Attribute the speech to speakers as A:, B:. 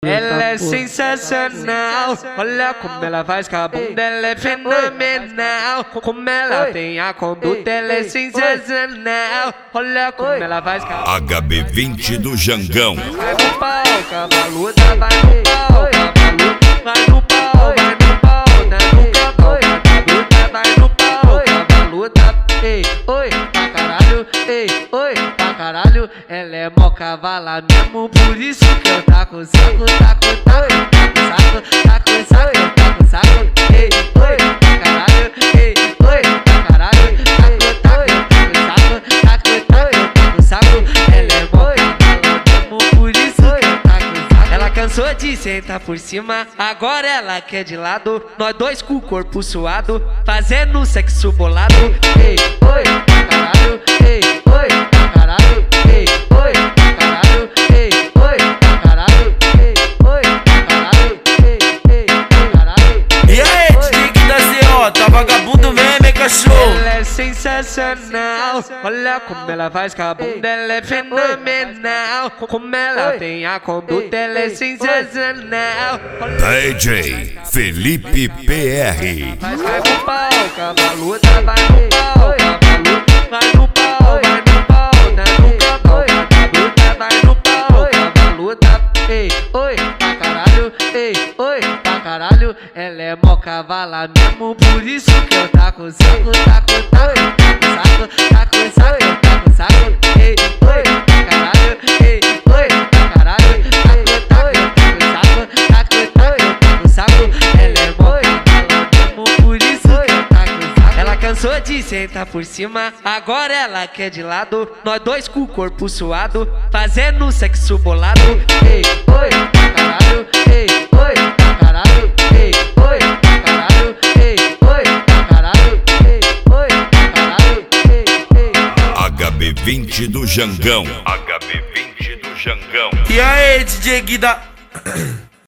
A: Ela é sensacional, olha como ela faz com a bunda, ela é fenomenal. Como ela tem a conduta, ela é sensacional. Olha como ela faz com a
B: HB20 do Jangão.
A: vai no pau, cavaluda, vai no pau, cavaluda, vai no pau, vai no pau, na nuca, cavaluda, vai no pau, cavaluda, ei, oi, pra caralho, ei, oi, pra caralho, ela é mó cavala mesmo, por isso que eu tá com saco, tá com saco, ei, oi, pra caralho, ei, oi, pra caralho, tá com saco, ela é mó cavala mesmo, por isso que eu tá com saco. Ela cansou de sentar por cima, agora ela quer de lado, nós dois com o corpo suado, fazendo sexo bolado, ei, oi, pra caralho, ei, oi, pra caralho, ei, oi, pra caralho, ei, oi, pra caralho, ei, oi, pra caralho, ei, pra caralho.
C: E aí, Tique da CO, tá vagabundo mesmo, hein, cachorro?
A: Ela é sensacional, olha como ela faz com a bunda, ela é fenomenal. Como ela tem a conduta, ela é sensacional.
B: DJ Felipe PR.
A: Vai no pau, cavaluda, vai no pau, cavaluda, vai no pau, na nuca, cavaluda, vai no pau, cavaluda, ei, oi, pra caralho, ei, oi, pra caralho, ela é mó cavala mesmo, por isso que eu tá com saco, ei, oi, pra caralho, ei, oi, pra caralho, tá com saco, ela é mó cavala mesmo, por isso que eu tá com saco. Ela cansou de sentar por cima, agora ela quer de lado, nós dois com o corpo suado, fazendo sexo bolado, ei, oi, pra caralho, ei, oi, pra caralho, ei, oi, pra caralho, ei, oi, pra caralho, ei, oi, pra caralho, ei,
B: HB20 do Jangão. HB20 do Jangão.
C: E aí, DJ Guida...